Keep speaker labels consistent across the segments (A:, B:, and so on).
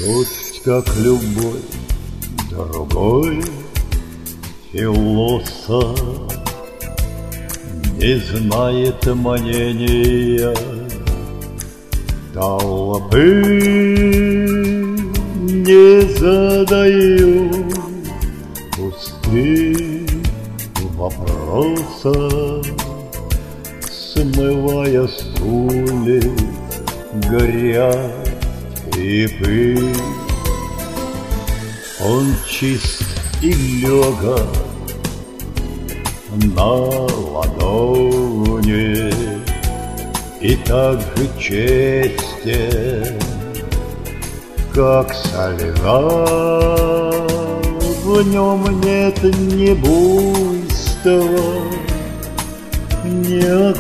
A: Пусть как любой другой философ не знает мнения толпы, не задаю пустых вопросов, смывая с улиц грязь и пыль. Он чист и легок на ладони, и так же честен, как слеза. В нем нет ни буйства, ни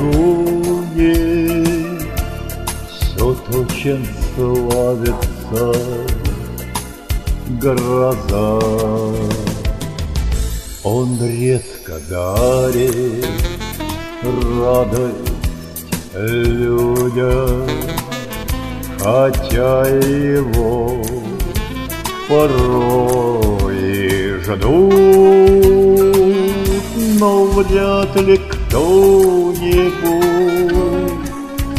A: агонии. Все то, чем славится гроза. Он редко дарит радость людям, хотя его порой ждут, но вряд ли кто-нибудь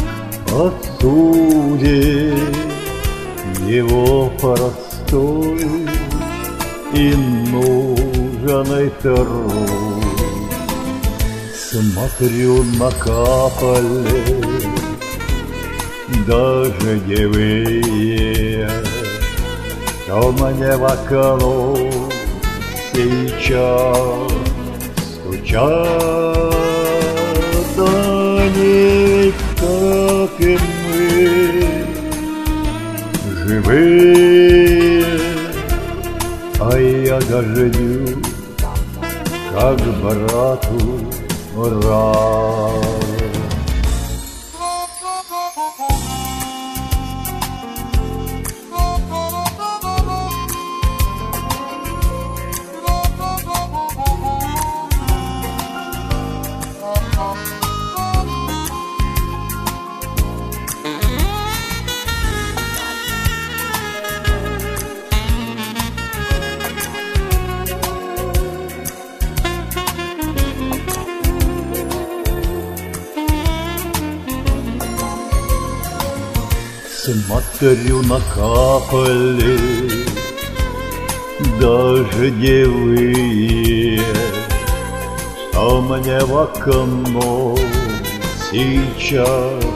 A: осудит его простой и нужный труд. Смотрю на капли дождевые, что мне в окно сейчас стучат. Они ведь, как и мы, живые, а я дождю, как брату рад. Смотрю на капли дождевые, что мне в окно сейчас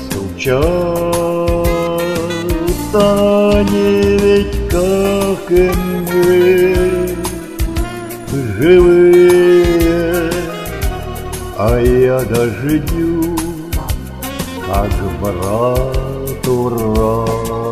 A: стучат. Они ведь, как и мы, живые, а я дождю, как брат. Ура!